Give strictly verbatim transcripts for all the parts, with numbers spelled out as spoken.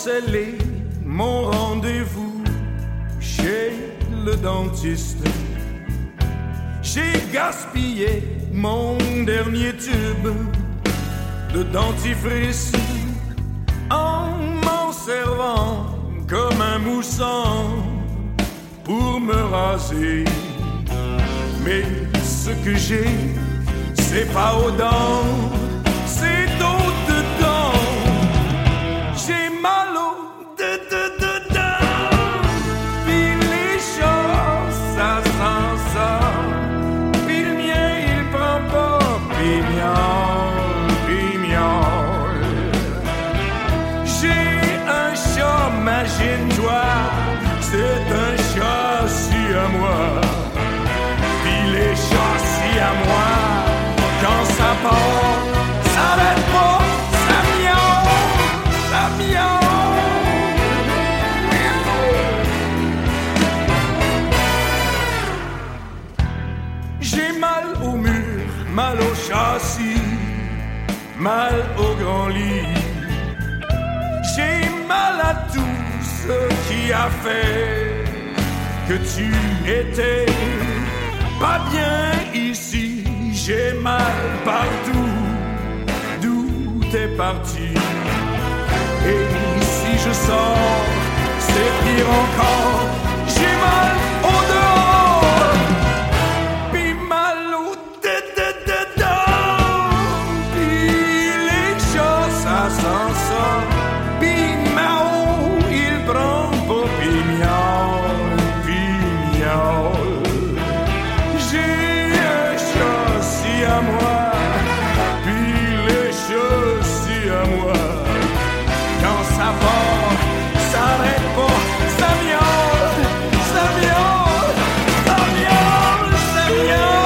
cancellé mon rendez-vous chez le dentiste. J'ai gaspillé mon dernier tube de dentifrice en m'en servant comme un mousson pour me raser. Mais ce que j'ai, c'est pas aux dents, c'est aux dedans. J'ai mal aux de de de dents. Puis les choses, ça s'en sort. Puis le mien, il prend pas. Puis miaule, puis miaule. J'ai un chat, imagine-toi. C'est un chat si à moi. Puis les chats si à moi. Quand ça part, ça arrête pas, ça miaule, ça miaule. J'ai mal au mur, mal au châssis, mal au grand lit. J'ai mal à tout ce qui a fait que tu étais pas bien ici. J'ai mal partout d'où t'es parti. Et si je sors, c'est pire encore. J'ai mal au dehors, puis mal au dedans. Puis les chats, ça s'en sort. Puis Mao, il prend pas. Puis miaule, puis miaule. À moi, puis les choses si à moi. Quand ça part, ça arrête pas, ça miaule, ça miaule, ça miaule, ça miaule.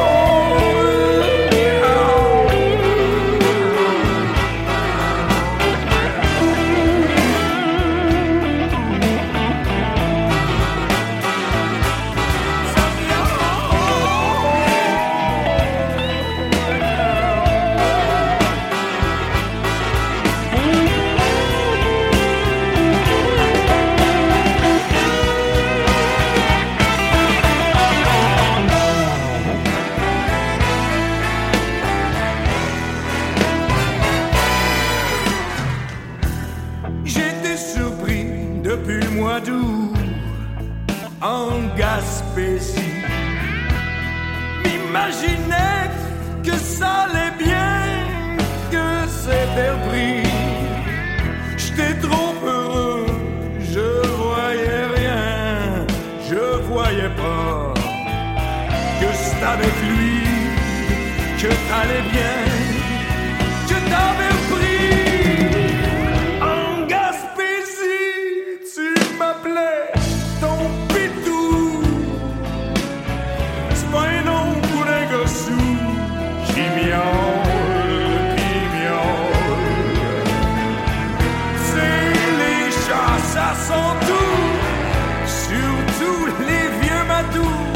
Depuis le mois d'août, en Gaspésie, m'imaginais que ça allait bien, que c'était repris. J'étais trop heureux, je voyais rien, je voyais pas que c'est avec lui que t'allais bien, que t'avais pris. Ton pitou, c'est pas un nom pour un gossou qui miaule, qui miaule. C'est les chats, ça sent tout, surtout les vieux matous.